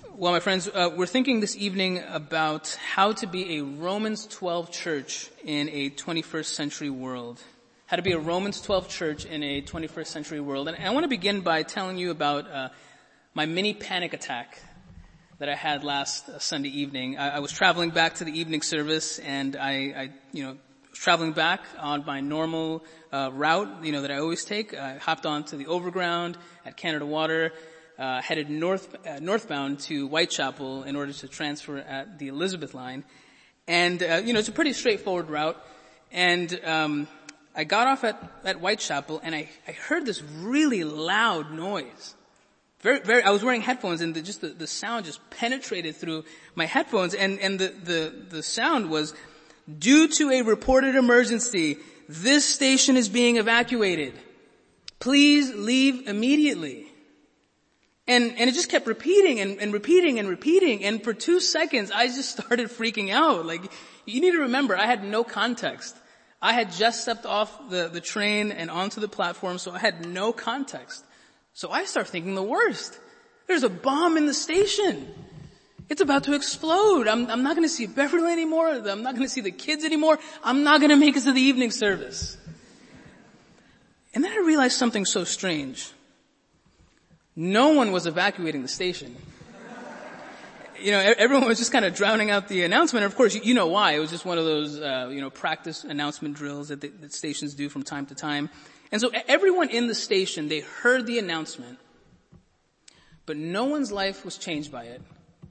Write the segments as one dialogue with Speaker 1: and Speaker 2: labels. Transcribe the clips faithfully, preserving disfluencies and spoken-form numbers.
Speaker 1: Well, my friends, uh, we're thinking this evening about how to be a Romans twelve church in a twenty-first century world. How to be a Romans twelve church in a twenty-first century world. And I want to begin by telling you about uh, my mini panic attack that I had last uh, Sunday evening. I, I was traveling back to the evening service, and I, I you know, was traveling back on my normal uh, route, you know, that I always take. I hopped onto the overground at Canada Water. Uh, headed north, uh, northbound to Whitechapel in order to transfer at the Elizabeth line. And, uh, you know, it's a pretty straightforward route. And, um, I got off at, at Whitechapel and I, I heard this really loud noise. Very, very, I was wearing headphones and the, just the, the sound just penetrated through my headphones and, and the, the, the sound was, due to a reported emergency, this station is being evacuated. Please leave immediately. And, and it just kept repeating and, and repeating and repeating. And for two seconds, I just started freaking out. Like, you need to remember, I had no context. I had just stepped off the, the train and onto the platform, so I had no context. So I start thinking the worst. There's a bomb in the station. It's about to explode. I'm, I'm not going to see Beverly anymore. I'm not going to see the kids anymore. I'm not going to make it to the evening service. And then I realized something so strange. No one was evacuating the station. You know, everyone was just kind of drowning out the announcement. And of course, you know why. It was just one of those, uh, you know, practice announcement drills that, the, that stations do from time to time. And so everyone in the station, they heard the announcement, but no one's life was changed by it.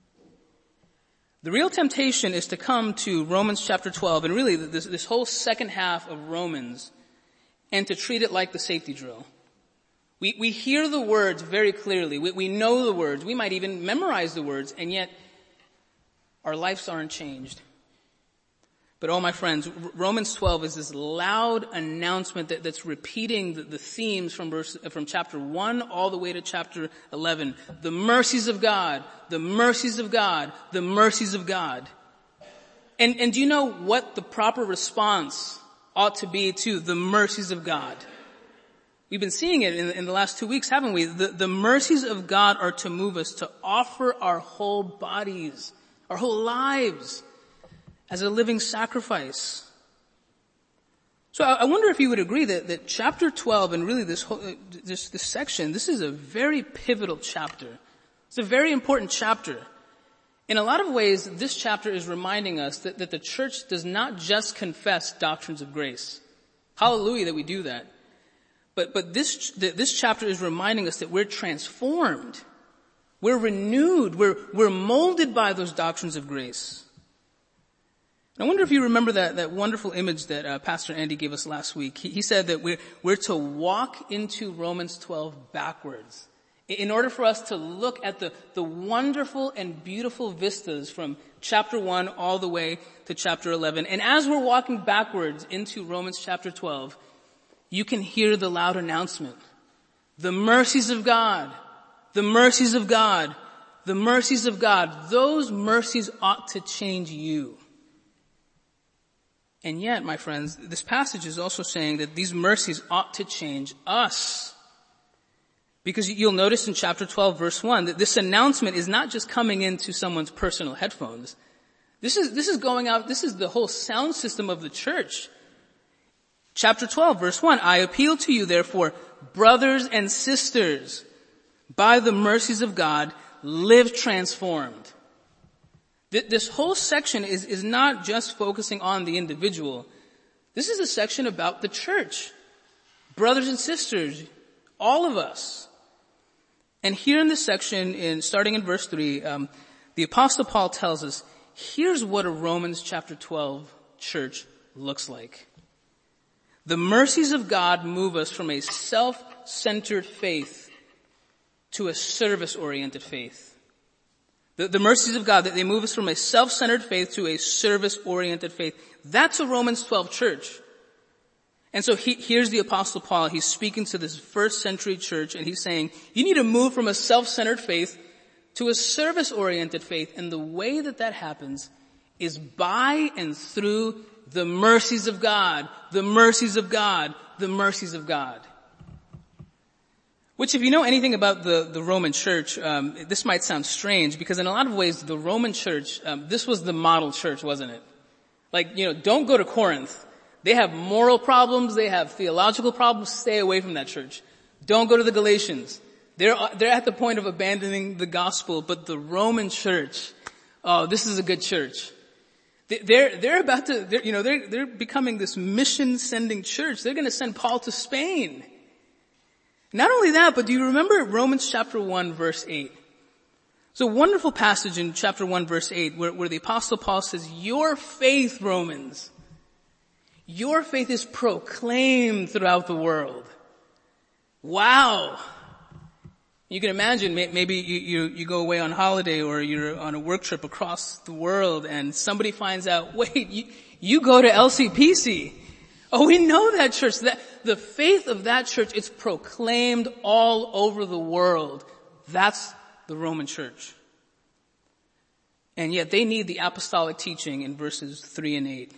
Speaker 1: The real temptation is to come to Romans chapter twelve, and really this, this whole second half of Romans, and to treat it like the safety drill. We, we hear the words very clearly. We, we know the words. We might even memorize the words, and yet our lives aren't changed. But oh, my friends, Romans twelve is this loud announcement that, that's repeating the, the themes from verse, from chapter one all the way to chapter eleven. The mercies of God, the mercies of God, the mercies of God. And, and do you know what the proper response ought to be to the mercies of God? We've been seeing it in, in the last two weeks, haven't we? The, the mercies of God are to move us to offer our whole bodies, our whole lives as a living sacrifice. So I, I wonder if you would agree that, that chapter twelve and really this whole, this, this section, this is a very pivotal chapter. It's a very important chapter. In a lot of ways, this chapter is reminding us that, that the church does not just confess doctrines of grace. Hallelujah that we do that. But, but this, this chapter is reminding us that we're transformed. We're renewed. We're, we're molded by those doctrines of grace. And I wonder if you remember that, that wonderful image that uh, Pastor Andy gave us last week. He, he said that we're, we're to walk into Romans twelve backwards. In order for us to look at the, the wonderful and beautiful vistas from chapter one all the way to chapter eleven. And as we're walking backwards into Romans chapter twelve, you can hear the loud announcement. The mercies of God, the mercies of God, the mercies of God. Those mercies ought to change you. And yet, my friends, this passage is also saying that these mercies ought to change us. Because you'll notice in chapter twelve verse one that this announcement is not just coming into someone's personal headphones. This is, this is going out, this is the whole sound system of the church. Chapter twelve, verse one, I appeal to you, therefore, brothers and sisters, by the mercies of God, live transformed. This whole section is, is not just focusing on the individual. This is a section about the church. Brothers and sisters, all of us. And here in this section, in starting in verse three, um, the Apostle Paul tells us, here's what a Romans chapter twelve church looks like. The mercies of God move us from a self-centered faith to a service-oriented faith. The, the mercies of God, they move us from a self-centered faith to a service-oriented faith. That's a Romans twelve church. And so he, here's the Apostle Paul. He's speaking to this first century church, and he's saying, you need to move from a self-centered faith to a service-oriented faith. And the way that that happens is by and through the mercies of God, the mercies of God, the mercies of God. Which, if you know anything about the, the Roman church, um, this might sound strange because in a lot of ways the Roman church, um, this was the model church, wasn't it? Like, you know, don't go to Corinth. They have moral problems. They have theological problems. Stay away from that church. Don't go to the Galatians. They're, they're at the point of abandoning the gospel. But the Roman church, oh, this is a good church. They're, they're about to, they're, you know, they're, they're becoming this mission-sending church. They're going to send Paul to Spain. Not only that, but do you remember Romans chapter one verse eight? It's a wonderful passage in chapter one verse eight where, where the apostle Paul says, your faith, Romans, your faith is proclaimed throughout the world. Wow. You can imagine maybe you, you, you go away on holiday or you're on a work trip across the world and somebody finds out, wait, you, you go to L C P C. Oh, we know that church. That, the faith of that church, it's proclaimed all over the world. That's the Roman church. And yet they need the apostolic teaching in verses three and eight.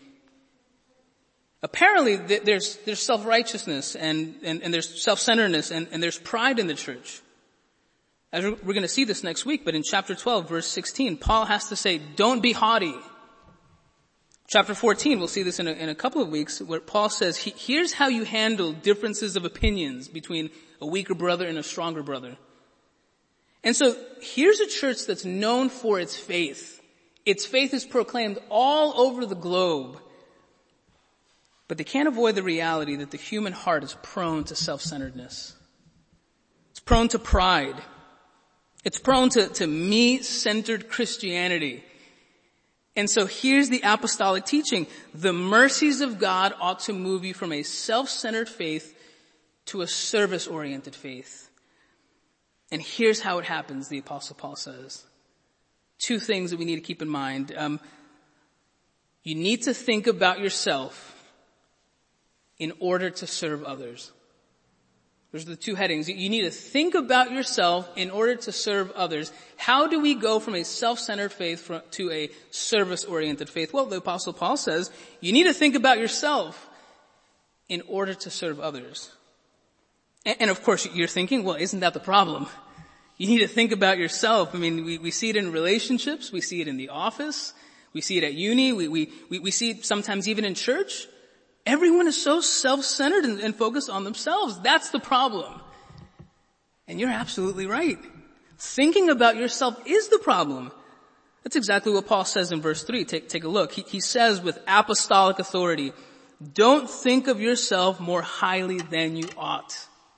Speaker 1: Apparently there's, there's self-righteousness and, and, and there's self-centeredness and, and there's pride in the church. As we're, we're going to see this next week, but in chapter twelve, verse sixteen, Paul has to say, don't be haughty. Chapter fourteen, we'll see this in a, in a couple of weeks, where Paul says, he, here's how you handle differences of opinions between a weaker brother and a stronger brother. And so, here's a church that's known for its faith. Its faith is proclaimed all over the globe. But they can't avoid the reality that the human heart is prone to self-centeredness. It's prone to pride. It's prone to, to me-centered Christianity. And so here's the apostolic teaching. The mercies of God ought to move you from a self-centered faith to a service-oriented faith. And here's how it happens, the apostle Paul says. Two things that we need to keep in mind. Um, you need to think about yourself in order to serve others. Those are the two headings. You need to think about yourself in order to serve others. How do we go from a self-centered faith to a service-oriented faith? Well, the apostle Paul says, you need to think about yourself in order to serve others. And, and of course, you're thinking, well, isn't that the problem? You need to think about yourself. I mean, we, we see it in relationships. We see it in the office. We see it at uni. We, we, we, we see it sometimes even in church. Everyone is so self-centered and, and focused on themselves. That's the problem. And you're absolutely right. Thinking about yourself is the problem. That's exactly what Paul says in verse three. Take, take a look. He, he says with apostolic authority, don't think of yourself more highly than you ought.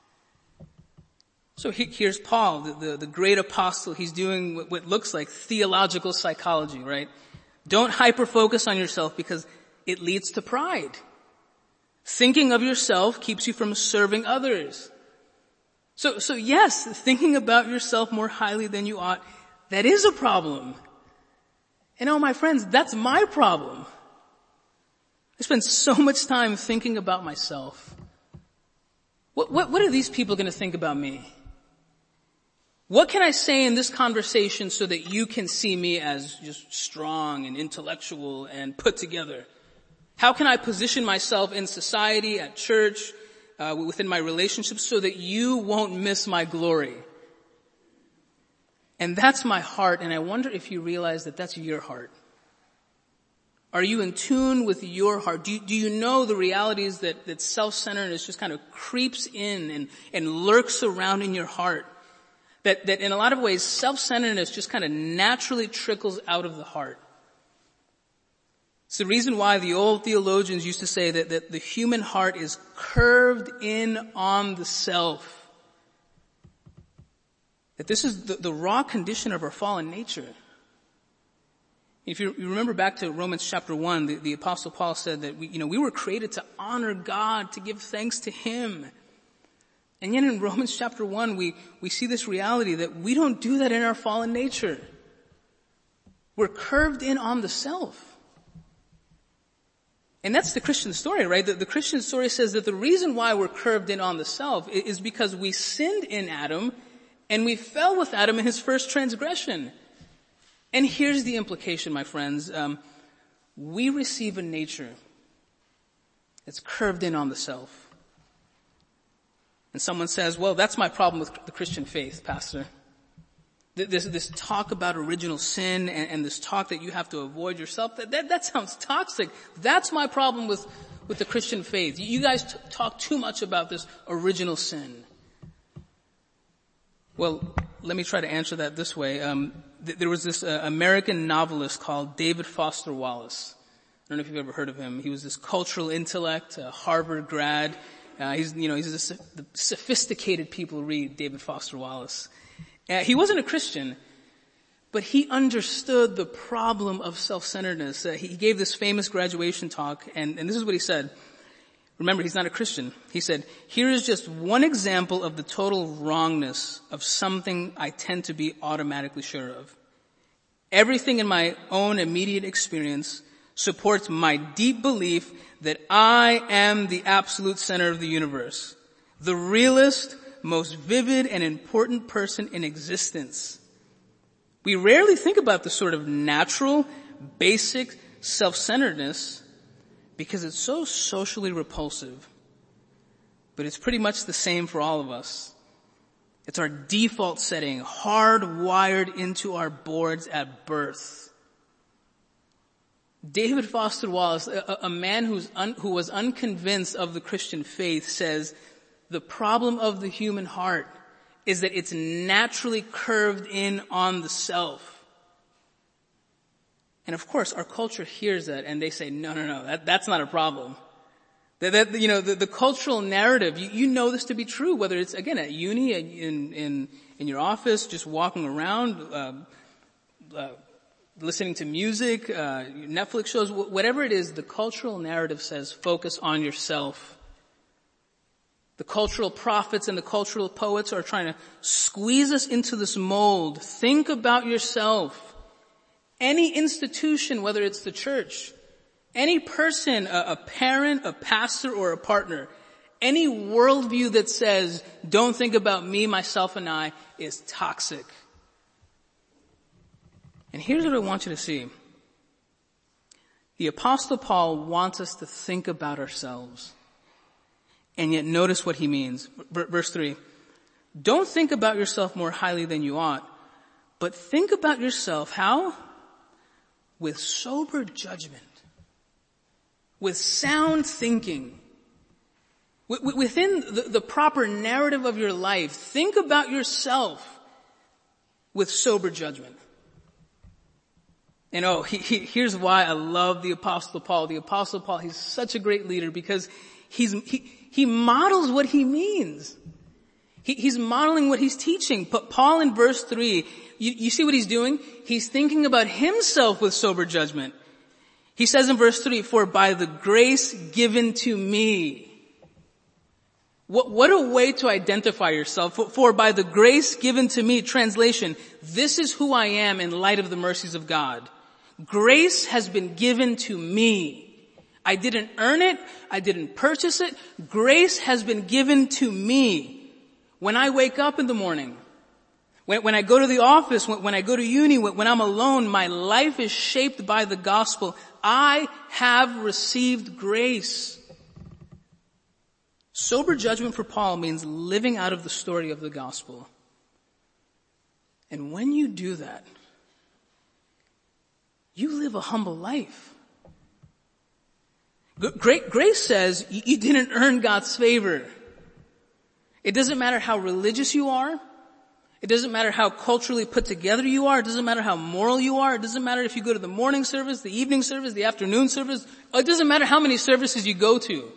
Speaker 1: So he, here's Paul, the, the, the great apostle. He's doing what, what looks like theological psychology, right? Don't hyper-focus on yourself because it leads to pride. Thinking of yourself keeps you from serving others. So, so yes, thinking about yourself more highly than you ought, that is a problem. And oh, my friends, that's my problem. I spend so much time thinking about myself. What, what, what are these people going to think about me? What can I say in this conversation so that you can see me as just strong and intellectual and put together? How can I position myself in society, at church, uh, within my relationships so that you won't miss my glory? And that's my heart, and I wonder if you realize that that's your heart. Are you in tune with your heart? Do you, do you know the realities that, that self-centeredness just kind of creeps in and, and lurks around in your heart? That, that in a lot of ways, self-centeredness just kind of naturally trickles out of the heart. It's the reason why the old theologians used to say that, that the human heart is curved in on the self. That this is the, the raw condition of our fallen nature. If you, you remember back to Romans chapter one, the, the apostle Paul said that we, you know, we were created to honor God, to give thanks to Him. And yet in Romans chapter one, we, we see this reality that we don't do that in our fallen nature. We're curved in on the self. And that's the Christian story, right? The, the Christian story says that the reason why we're curved in on the self is because we sinned in Adam and we fell with Adam in his first transgression. And here's the implication, my friends. Um, we receive a nature that's curved in on the self. And someone says, well, that's my problem with the Christian faith, Pastor. This, this talk about original sin and, and this talk that you have to avoid yourself, that, that, that sounds toxic. That's my problem with, with the Christian faith. You guys t- talk too much about this original sin. Well, let me try to answer that this way. Um, th- there was this uh, American novelist called David Foster Wallace. I don't know if you've ever heard of him. He was this cultural intellect, a Harvard grad. Uh, he's, you know, he's a, the sophisticated people read David Foster Wallace. Uh, he wasn't a Christian, but he understood the problem of self-centeredness. Uh, he, he gave this famous graduation talk, and, and this is what he said. Remember, he's not a Christian. He said, here is just one example of the total wrongness of something I tend to be automatically sure of. Everything in my own immediate experience supports my deep belief that I am the absolute center of the universe, the realest, most vivid and important person in existence. We rarely think about the sort of natural, basic self-centeredness because it's so socially repulsive. But it's pretty much the same for all of us. It's our default setting, hardwired into our boards at birth. David Foster Wallace, a, a man who's un, who was unconvinced of the Christian faith, says, the problem of the human heart is that it's naturally curved in on the self. And of course, our culture hears that and they say, no, no, no, that, that's not a problem. That, that you know, the, the cultural narrative, you, you know this to be true, whether it's, again, at uni, in, in, in your office, just walking around, uh, uh, listening to music, uh, Netflix shows, whatever it is, the cultural narrative says focus on yourself. The cultural prophets and the cultural poets are trying to squeeze us into this mold. Think about yourself. Any institution, whether it's the church, any person, a, a parent, a pastor, or a partner, any worldview that says, don't think about me, myself, and I, is toxic. And here's what I want you to see. The Apostle Paul wants us to think about ourselves. And yet notice what he means. Verse three. Don't think about yourself more highly than you ought, but think about yourself, how? With sober judgment. With sound thinking. Within the, the proper narrative of your life, think about yourself with sober judgment. And oh, he, he, here's why I love the Apostle Paul. The Apostle Paul, he's such a great leader because he's, he, he models what he means. He, he's modeling what he's teaching. But Paul in verse three, you, you see what he's doing? He's thinking about himself with sober judgment. He says in verse three, for by the grace given to me. What, what a way to identify yourself. For, for by the grace given to me, translation, this is who I am in light of the mercies of God. Grace has been given to me. I didn't earn it. I didn't purchase it. Grace has been given to me. When I wake up in the morning, when, when I go to the office, when, when I go to uni, when, when I'm alone, my life is shaped by the gospel. I have received grace. Sober judgment for Paul means living out of the story of the gospel. And when you do that, you live a humble life. Great grace says you didn't earn God's favor. It doesn't matter how religious you are. It doesn't matter how culturally put together you are. It doesn't matter how moral you are. It doesn't matter if you go to the morning service, the evening service, the afternoon service. It doesn't matter how many services you go to.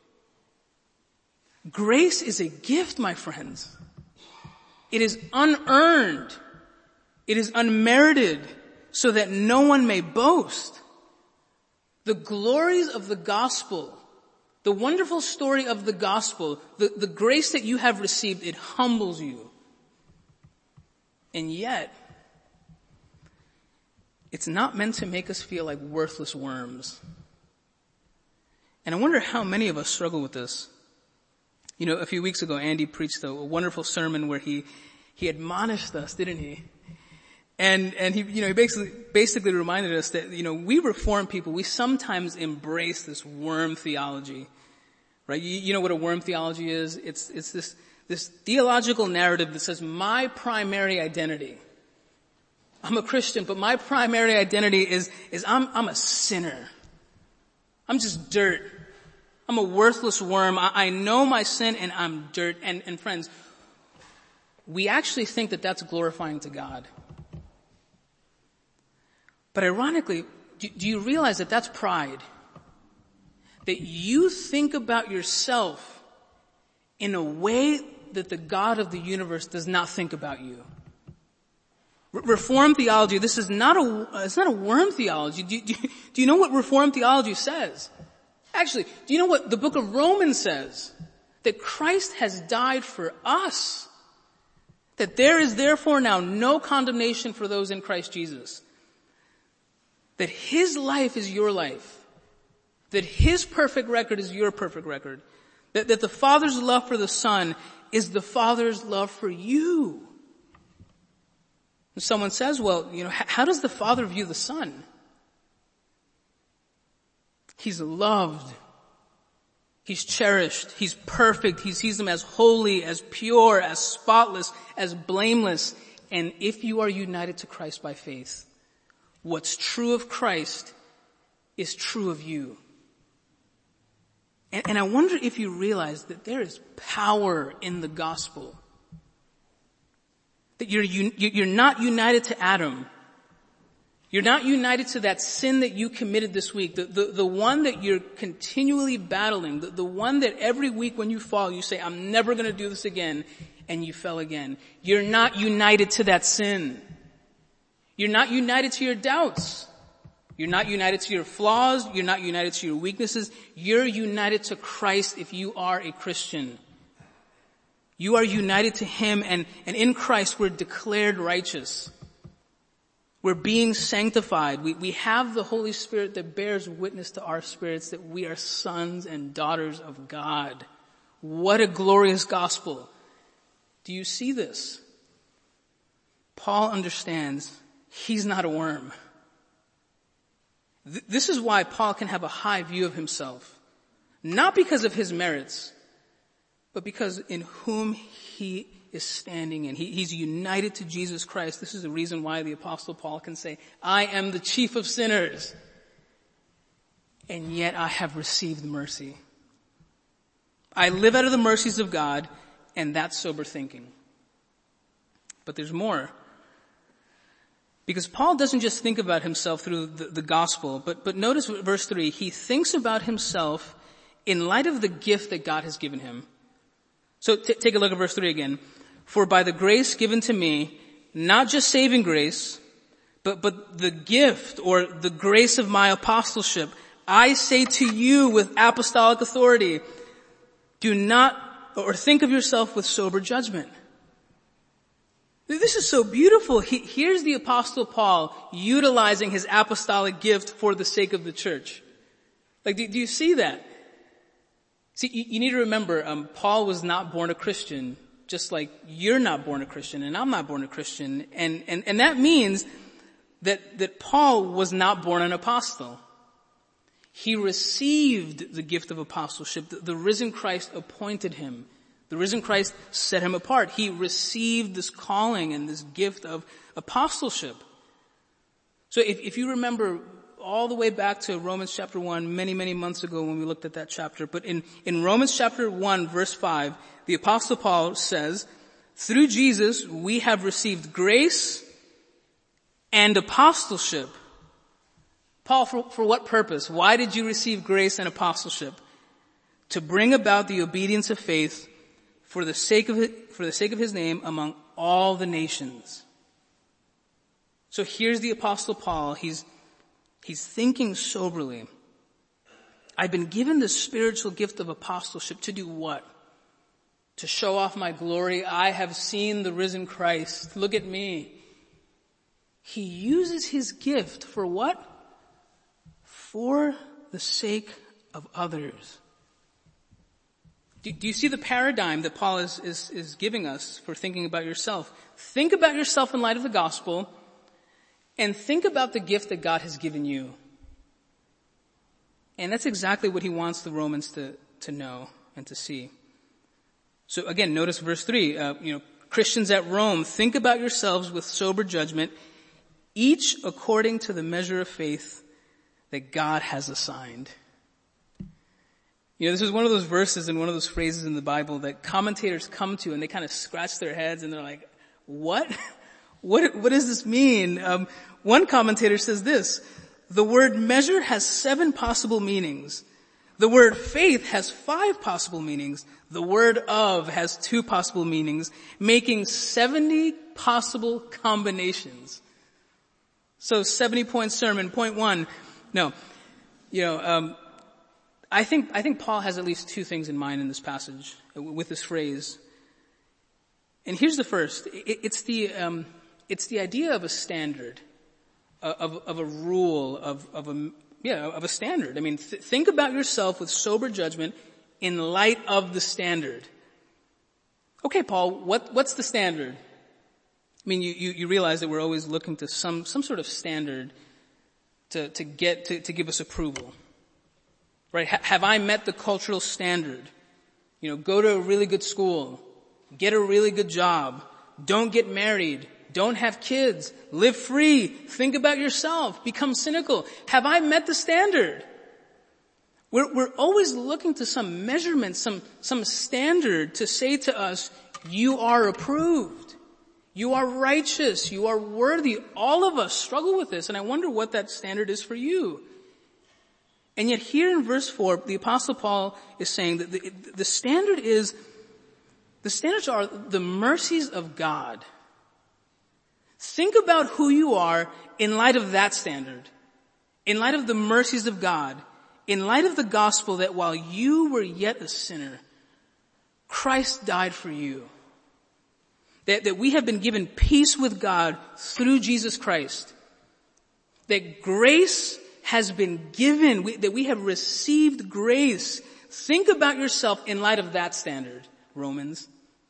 Speaker 1: Grace is a gift, my friends. It is unearned. It is unmerited so that no one may boast. The glories of the gospel, the wonderful story of the gospel, the, the grace that you have received, it humbles you. And yet, it's not meant to make us feel like worthless worms. And I wonder how many of us struggle with this. You know, a few weeks ago, Andy preached a, a wonderful sermon where he, he admonished us, didn't he? And, and he, you know, he basically, basically reminded us that, you know, we Reformed people, we sometimes embrace this worm theology Right? You, you know what a worm theology is? It's, it's this, this theological narrative that says my primary identity. I'm a Christian, but my primary identity is, is I'm, I'm a sinner. I'm just dirt. I'm a worthless worm. I, I know my sin and I'm dirt. And, and friends, we actually think that that's glorifying to God. But ironically, do, do you realize that that's pride? That you think about yourself in a way that the God of the universe does not think about you. Re- Reformed theology, this is not a, it's not a worm theology. Do, do, do you know what Reformed theology says? Actually, do you know what the book of Romans says? That Christ has died for us. That there is therefore now no condemnation for those in Christ Jesus. That his life is your life. That his perfect record is your perfect record. That, that the Father's love for the Son is the Father's love for you. And someone says, well, you know, how, how does the Father view the Son? He's loved. He's cherished. He's perfect. He sees him as holy, as pure, as spotless, as blameless. And if you are united to Christ by faith, what's true of Christ is true of you. And, and I wonder if you realize that there is power in the gospel. That you're, you're not united to Adam. You're not united to that sin that you committed this week. The, the, the one that you're continually battling. The, the one that every week when you fall, you say, I'm never going to do this again. And you fell again. You're not united to that sin. You're not united to your doubts. You're not united to your flaws. You're not united to your weaknesses. You're united to Christ if you are a Christian. You are united to him, and, and in Christ we're declared righteous. We're being sanctified. We, we have the Holy Spirit that bears witness to our spirits that we are sons and daughters of God. What a glorious gospel. Do you see this? Paul understands he's not a worm. Th- this is why Paul can have a high view of himself. Not because of his merits, but because in whom he is standing in. He, he's united to Jesus Christ. This is the reason why the Apostle Paul can say, I am the chief of sinners, and yet I have received mercy. I live out of the mercies of God, and that's sober thinking. But there's more. Because Paul doesn't just think about himself through the, the gospel, but, but notice verse three, he thinks about himself in light of the gift that God has given him. So t- take a look at verse three again. For by the grace given to me, not just saving grace, but, but the gift or the grace of my apostleship, I say to you with apostolic authority, do not, or think of yourself with sober judgment. This is so beautiful. He, here's the Apostle Paul utilizing his apostolic gift for the sake of the church. Like, do, do you see that? See, you, you need to remember, um, Paul was not born a Christian, just like you're not born a Christian and I'm not born a Christian. And, and, and that means that, that Paul was not born an apostle. He received the gift of apostleship. The, the risen Christ appointed him. The risen Christ set him apart. He received this calling and this gift of apostleship. So if, if you remember all the way back to Romans chapter one, many, many months ago when we looked at that chapter, but in, in Romans chapter one, verse five, the Apostle Paul says, through Jesus we have received grace and apostleship. Paul, for, for what purpose? Why did you receive grace and apostleship? To bring about the obedience of faith for the sake of it, for the sake of his name among all the nations. So here's the Apostle Paul. He's, he's thinking soberly. I've been given the spiritual gift of apostleship to do what? To show off my glory. I have seen the risen Christ. Look at me. He uses his gift for what? For the sake of others. Do, do you see the paradigm that Paul is, is, is giving us for thinking about yourself? Think about yourself in light of the gospel, and think about the gift that God has given you. And that's exactly what he wants the Romans to, to know. and to see. So again, notice verse three, uh, you know, Christians at Rome, think about yourselves with sober judgment, each according to the measure of faith that God has assigned. You know, this is one of those verses and one of those phrases in the Bible that commentators come to and they kind of scratch their heads and they're like, what? What, what does this mean? Um, one commentator says this, the word measure has seven possible meanings. The word faith has five possible meanings. The word of has two possible meanings, making seventy possible combinations. So seventy point sermon, point one. No, you know, um, I think, I think Paul has at least two things in mind in this passage with this phrase. And here's the first. It, it's the, um, it's the idea of a standard, of, of a rule, of, of a, yeah, of a standard. I mean, th- think about yourself with sober judgment in light of the standard. Okay, Paul, what, what's the standard? I mean, you, you, you realize that we're always looking to some, some sort of standard to, to get, to, to give us approval. Right? H- have I met the cultural standard? You know, go to a really good school, get a really good job, don't get married, don't have kids, live free, think about yourself, become cynical. Have I met the standard? We're, we're always looking to some measurement, some, some standard to say to us, you are approved. You are righteous. You are worthy. All of us struggle with this, and I wonder what that standard is for you. And yet here in verse four, the Apostle Paul is saying that the, the standard is, the standards are the mercies of God. Think about who you are in light of that standard, in light of the mercies of God, in light of the gospel that while you were yet a sinner, Christ died for you. That, that we have been given peace with God through Jesus Christ. That grace has been given, we, that we have received grace. Think about yourself in light of that standard, Romans.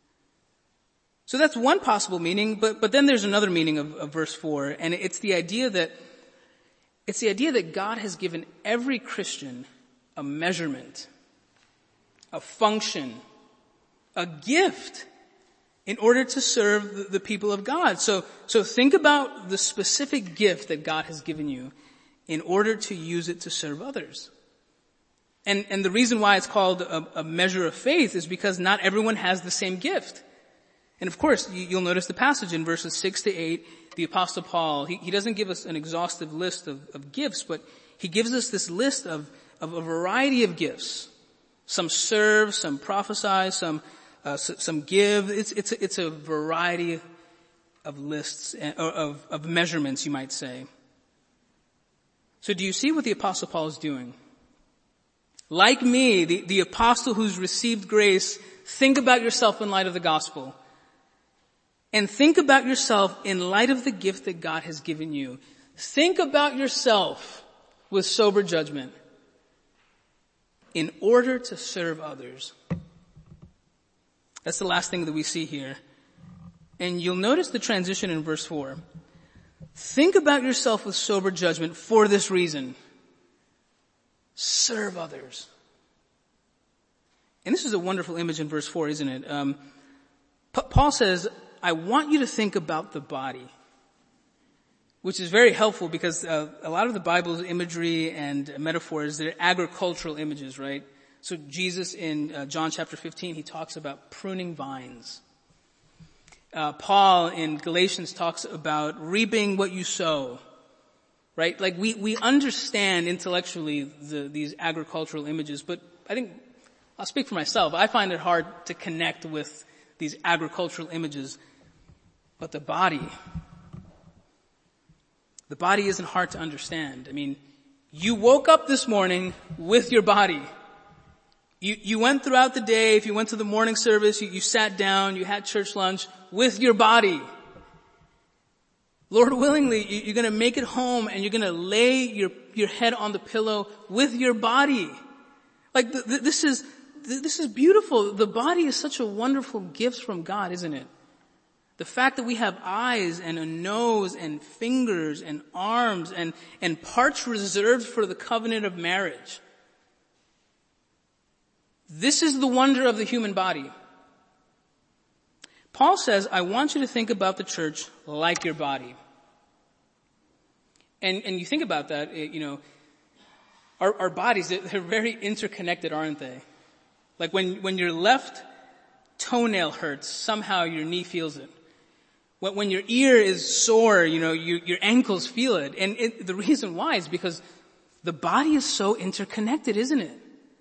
Speaker 1: So that's one possible meaning, but, but then there's another meaning of, of verse four, and it's the idea that, it's the idea that God has given every Christian a measurement, a function, a gift in order to serve the, the people of God. So, so think about the specific gift that God has given you in order to use it to serve others. And, and the reason why it's called a, a measure of faith is because not everyone has the same gift. And of course, you, you'll notice the passage in verses six to eight, the Apostle Paul, he, he doesn't give us an exhaustive list of, of gifts, but he gives us this list of, of a variety of gifts. Some serve, some prophesy, some, uh, some give. It's, it's, a, it's a variety of lists, or of, of measurements, you might say. So do you see what the Apostle Paul is doing? Like me, the, the apostle who's received grace, think about yourself in light of the gospel. And think about yourself in light of the gift that God has given you. Think about yourself with sober judgment in order to serve others. That's the last thing that we see here. And you'll notice the transition in verse four. Think about yourself with sober judgment for this reason. Serve others. And this is a wonderful image in verse four, isn't it? Um, P- Paul says, I want you to think about the body, which is very helpful because uh, a lot of the Bible's imagery and metaphors, they're agricultural images, right? So Jesus in uh, John chapter fifteen, he talks about pruning vines. Uh, Paul in Galatians talks about reaping what you sow, right? Like we, we understand intellectually the, these agricultural images, but I think, I'll speak for myself, I find it hard to connect with these agricultural images. But the body, the body isn't hard to understand. I mean, you woke up this morning with your body. You, you went throughout the day, if you went to the morning service, you, you sat down, you had church lunch with your body. Lord willingly, you, you're gonna make it home and you're gonna lay your, your head on the pillow with your body. Like the, the, this is, this is beautiful. The body is such a wonderful gift from God, isn't it? The fact that we have eyes and a nose and fingers and arms and, and parts reserved for the covenant of marriage. This is the wonder of the human body. Paul says, I want you to think about the church like your body. And, and you think about that, it, you know, our, our bodies, they're very interconnected, aren't they? Like when, when your left toenail hurts, somehow your knee feels it. When, when your ear is sore, you know, you, your ankles feel it. And it, the reason why is because the body is so interconnected, isn't it?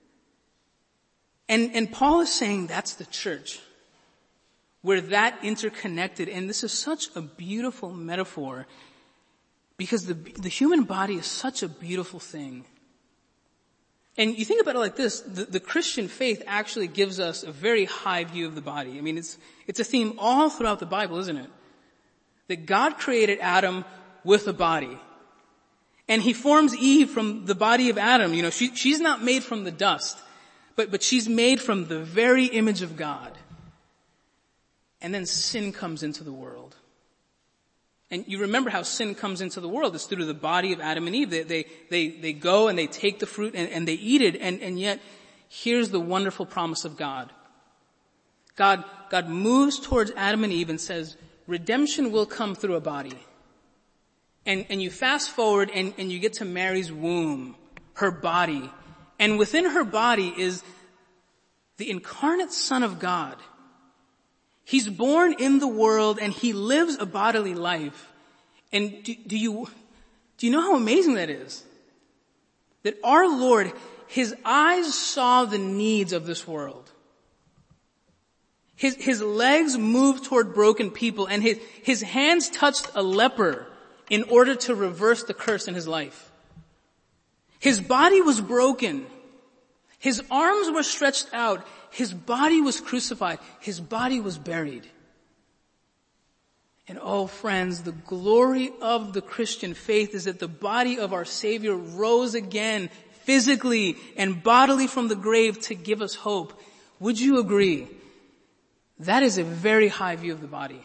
Speaker 1: And, and Paul is saying that's the church. We're that interconnected. And this is such a beautiful metaphor because the, the human body is such a beautiful thing. And you think about it like this, the, the Christian faith actually gives us a very high view of the body. I mean, it's, it's a theme all throughout the Bible, isn't it? That God created Adam with a body. And he forms Eve from the body of Adam. You know, she, she's not made from the dust, but, but she's made from the very image of God. And then sin comes into the world. And you remember how sin comes into the world. It's through the body of Adam and Eve. They, they, they, they go and they take the fruit and, and they eat it. And, and yet, here's the wonderful promise of God. God, God moves towards Adam and Eve and says, redemption will come through a body. And, and you fast forward and, and you get to Mary's womb, her body. And within her body is the incarnate Son of God. He's born in the world and he lives a bodily life. And do, do you, do you know how amazing that is? That our Lord, his eyes saw the needs of this world. His, his legs moved toward broken people and his, his hands touched a leper in order to reverse the curse in his life. His body was broken. His arms were stretched out. His body was crucified. His body was buried. And oh friends, the glory of the Christian faith is that the body of our Savior rose again physically and bodily from the grave to give us hope. Would you agree? That is a very high view of the body.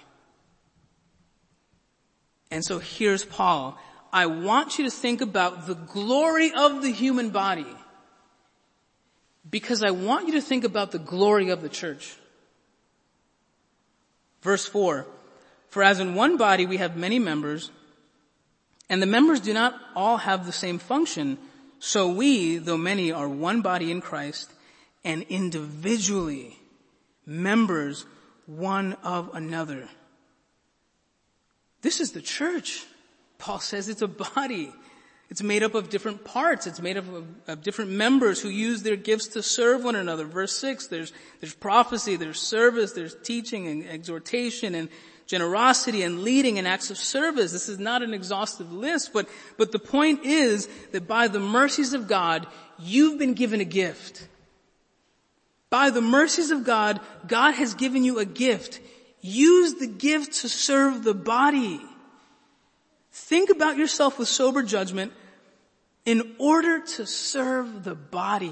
Speaker 1: And so here's Paul. I want you to think about the glory of the human body. Because I want you to think about the glory of the church. Verse four, for as in one body we have many members, and the members do not all have the same function, so we, though many, are one body in Christ, and individually members one of another. This is the church. Paul says it's a body. It's made up of different parts. It's made up of, of different members who use their gifts to serve one another. Verse six, there's, there's prophecy, there's service, there's teaching and exhortation and generosity and leading and acts of service. This is not an exhaustive list, but, but the point is that by the mercies of God, you've been given a gift. By the mercies of God, God has given you a gift. Use the gift to serve the body. Think about yourself with sober judgment in order to serve the body.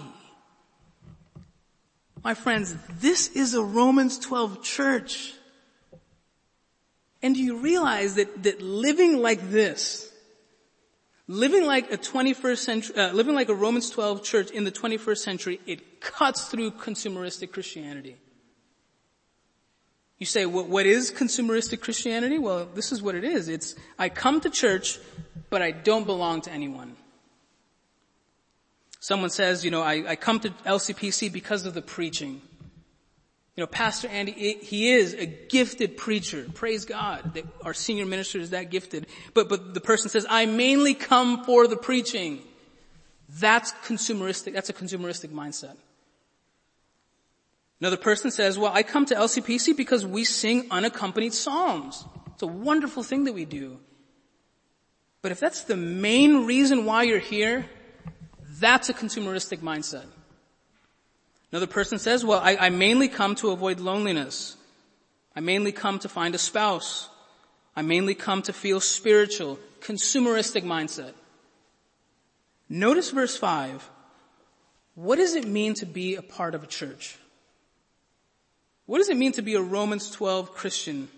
Speaker 1: My friends, this is a Romans twelve church. And do you realize that, that living like this, living like a twenty-first century, uh, living like a Romans twelve church in the twenty-first century, it cuts through consumeristic Christianity. You say, what, what is consumeristic Christianity? Well, this is what it is. It's, I come to church, but I don't belong to anyone. Someone says, you know, I, I come to L C P C because of the preaching. You know, Pastor Andy, he is a gifted preacher. Praise God that our senior minister is that gifted. But, but the person says, I mainly come for the preaching. That's consumeristic. That's a consumeristic mindset. Another person says, well, I come to L C P C because we sing unaccompanied psalms. It's a wonderful thing that we do. But if that's the main reason why you're here, that's a consumeristic mindset. Another person says, well, I, I mainly come to avoid loneliness. I mainly come to find a spouse. I mainly come to feel spiritual. Consumeristic mindset. Notice verse five. What does it mean to be a part of a church? What does it mean to be a Romans twelve Christian?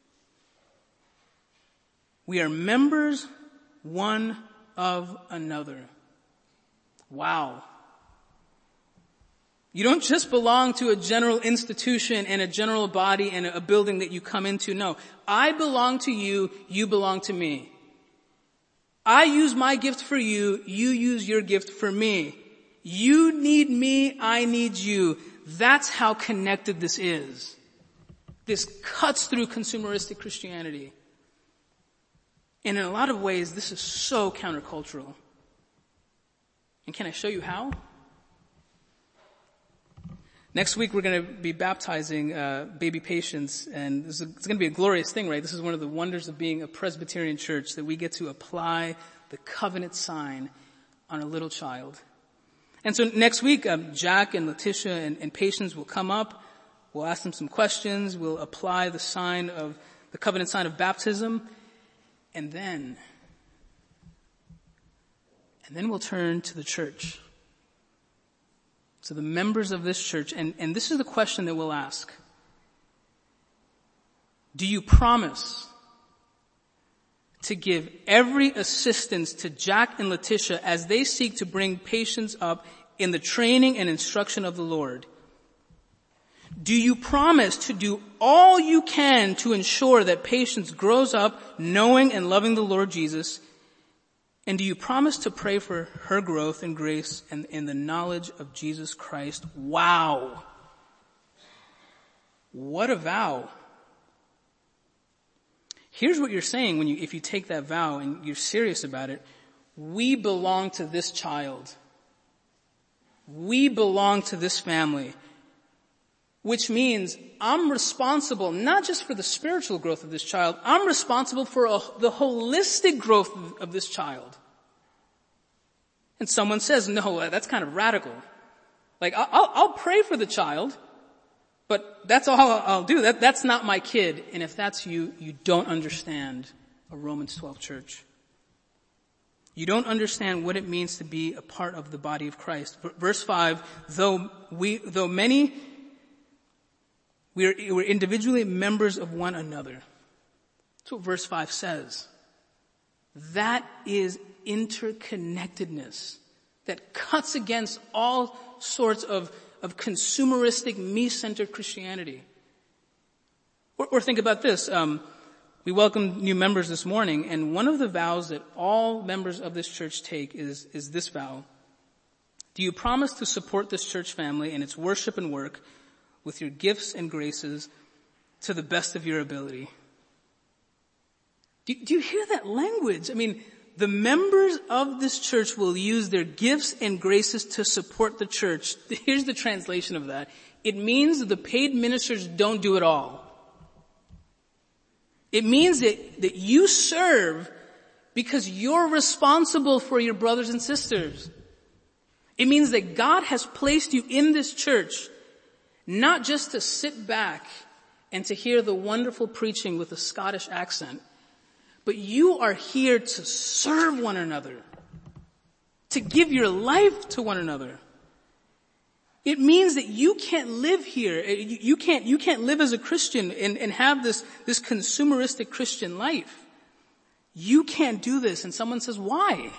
Speaker 1: We are members one of another. Wow. You don't just belong to a general institution and a general body and a building that you come into. No, I belong to you, you belong to me. I use my gift for you, you use your gift for me. You need me, I need you. That's how connected this is. This cuts through consumeristic Christianity. And in a lot of ways, this is so countercultural. And can I show you how? Next week, we're going to be baptizing uh, baby Patience, and this is, it's going to be a glorious thing, right? This is one of the wonders of being a Presbyterian church, that we get to apply the covenant sign on a little child. And so next week, um, Jack and Letitia and, and Patience will come up. We'll ask them some questions. We'll apply the sign of the covenant sign of baptism, and then, and then we'll turn to the church. So the members of this church, and, and this is the question that we'll ask. Do you promise to give every assistance to Jack and Letitia as they seek to bring Patience up in the training and instruction of the Lord? Do you promise to do all you can to ensure that Patience grows up knowing and loving the Lord Jesus? And do you promise to pray for her growth in grace and in the knowledge of Jesus Christ? Wow. What a vow. Here's what you're saying when you, if you take that vow and you're serious about it. We belong to this child. We belong to this family. Which means I'm responsible not just for the spiritual growth of this child, I'm responsible for a, the holistic growth of, of this child. And someone says, no, that's kind of radical. Like, I'll, I'll pray for the child, but that's all I'll do. That, that's not my kid. And if that's you, you don't understand a Romans twelve church. You don't understand what it means to be a part of the body of Christ. Verse five, though we, though many, we're, we're individually members of one another. That's what verse five says. That is interconnectedness that cuts against all sorts of, of consumeristic, me-centered Christianity. Or, or think about this. Um, we welcomed new members this morning, and one of the vows that all members of this church take is, is this vow. Do you promise to support this church family in its worship and work with your gifts and graces to the best of your ability? Do, do you hear that language? I mean, the members of this church will use their gifts and graces to support the church. Here's the translation of that. It means that the paid ministers don't do it all. It means that, that you serve because you're responsible for your brothers and sisters. It means that God has placed you in this church not just to sit back and to hear the wonderful preaching with a Scottish accent, but you are here to serve one another, to give your life to one another. It means that you can't live here. You can't, you can't live as a Christian and, and have this, this consumeristic Christian life. You can't do this. And someone says, why?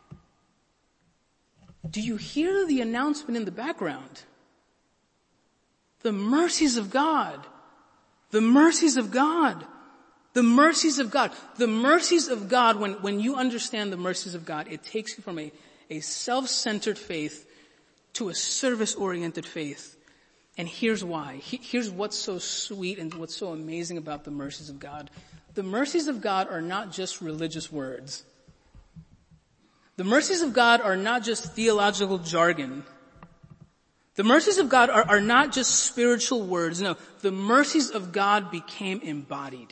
Speaker 1: Do you hear the announcement in the background? The mercies of God. The mercies of God. The mercies of God. The mercies of God, when, when you understand the mercies of God, it takes you from a, a self-centered faith to a service-oriented faith. And here's why. He, here's what's so sweet and what's so amazing about the mercies of God. The mercies of God are not just religious words. The mercies of God are not just theological jargon. The mercies of God are, are not just spiritual words. No, the mercies of God became embodied.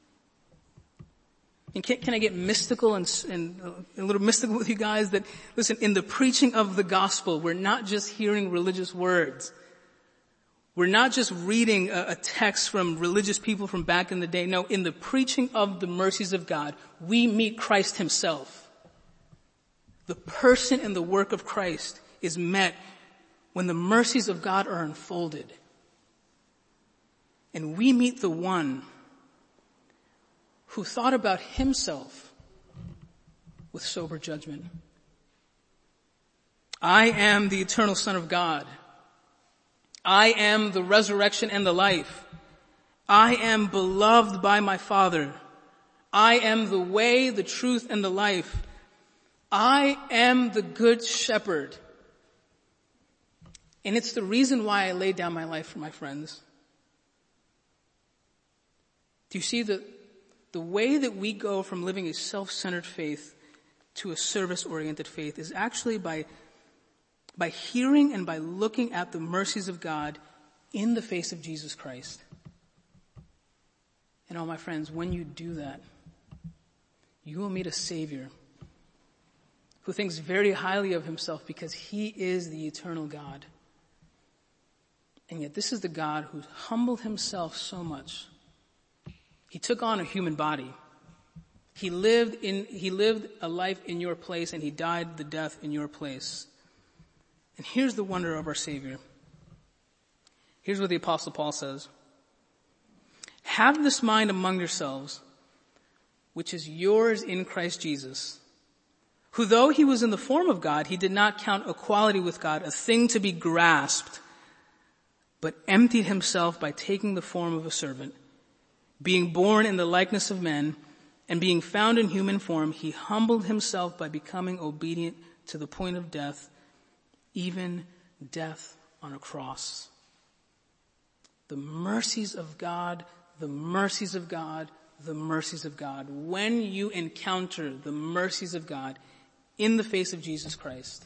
Speaker 1: And can, can I get mystical and, and a little mystical with you guys? That, listen, in the preaching of the gospel, we're not just hearing religious words. We're not just reading a, a text from religious people from back in the day. No, in the preaching of the mercies of God, we meet Christ himself. The person and the work of Christ is met when the mercies of God are unfolded. And we meet the one who thought about himself with sober judgment. I am the eternal Son of God. I am the resurrection and the life. I am beloved by my Father. I am the way, the truth, and the life. I am the good shepherd. And it's the reason why I laid down my life for my friends. Do you see the, the way that we go from living a self-centered faith to a service-oriented faith is actually by, by hearing and by looking at the mercies of God in the face of Jesus Christ. And all my friends, when you do that, you will meet a Savior who thinks very highly of himself because he is the eternal God. And yet this is the God who humbled himself so much. He took on a human body. He lived in, he lived a life in your place and he died the death in your place. And here's the wonder of our Savior. Here's what the Apostle Paul says. Have this mind among yourselves, which is yours in Christ Jesus, who though he was in the form of God, he did not count equality with God a thing to be grasped, but emptied himself by taking the form of a servant. Being born in the likeness of men, and being found in human form, he humbled himself by becoming obedient to the point of death, even death on a cross. The mercies of God, the mercies of God, the mercies of God. When you encounter the mercies of God in the face of Jesus Christ,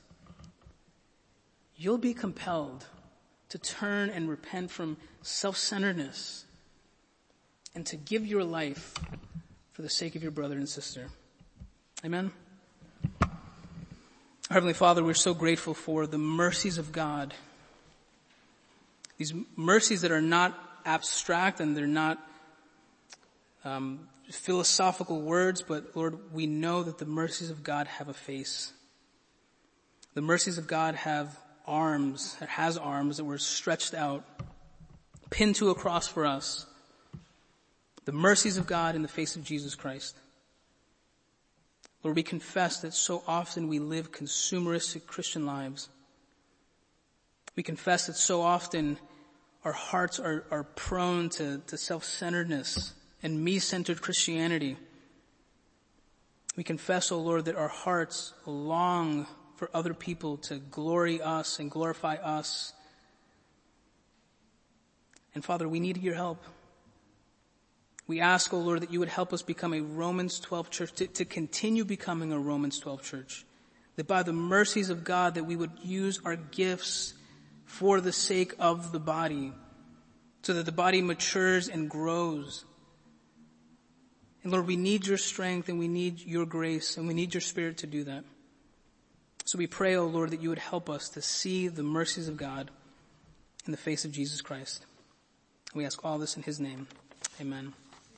Speaker 1: you'll be compelled to turn and repent from self-centeredness and to give your life for the sake of your brother and sister. Amen? Our Heavenly Father, we're so grateful for the mercies of God. These mercies that are not abstract and they're not um, philosophical words, but Lord, we know that the mercies of God have a face. The mercies of God have arms, it has arms that were stretched out, pinned to a cross for us. The mercies of God in the face of Jesus Christ. Lord, we confess that so often we live consumeristic Christian lives. We confess that so often our hearts are, are prone to, to self-centeredness and me-centered Christianity. We confess, O Lord, that our hearts long for other people to glory us and glorify us. And Father, we need your help. We ask, O Lord, that you would help us become a Romans twelve church, to, to continue becoming a Romans twelve church. That by the mercies of God, that we would use our gifts for the sake of the body, so that the body matures and grows. And Lord, we need your strength and we need your grace and we need your Spirit to do that. So we pray, O Lord, that you would help us to see the mercies of God in the face of Jesus Christ. We ask all this in his name. Amen.